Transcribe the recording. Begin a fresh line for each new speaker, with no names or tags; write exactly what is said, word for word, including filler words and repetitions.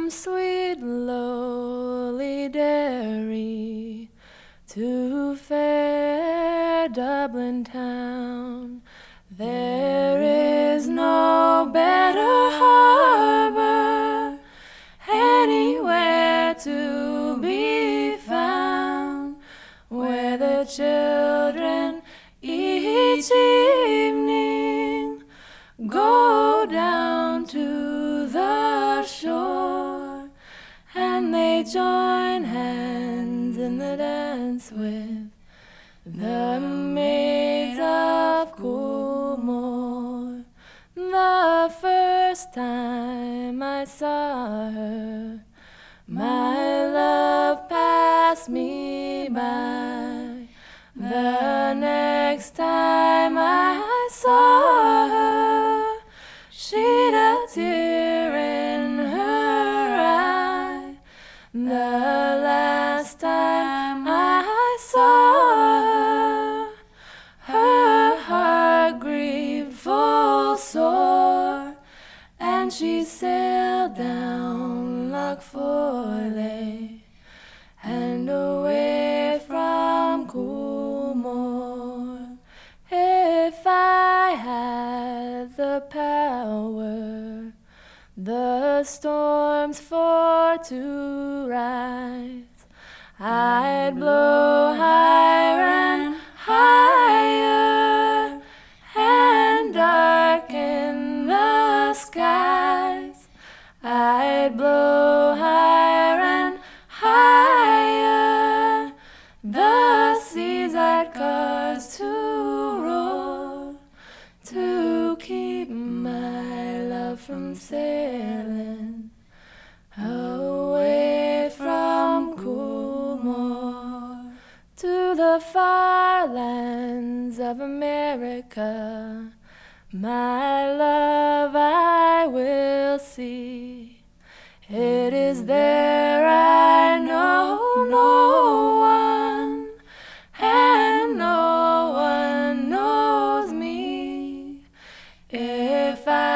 sweet lowly Derry to fair Dublin town. There is no better harbor anywhere to be found, where the children each evening go down to the shore, and they join hands in the dance with the maids of Coolmore. The first time I saw her, my love passed me by. The next time I saw her, she'd a tear in her eye. The last time I saw her, her heart grieved full sore, and she sailed down Loch Foyle and away from Coolmore. If I had the power the storms for to rise, I'd blow higher and higher and darken the skies. I'd blow higher and higher, the seas I'd cause to roar, to keep my love from sailing away from Coolmore. To the far lands of America my love I will see. It is there I know no one, and no one knows me. If I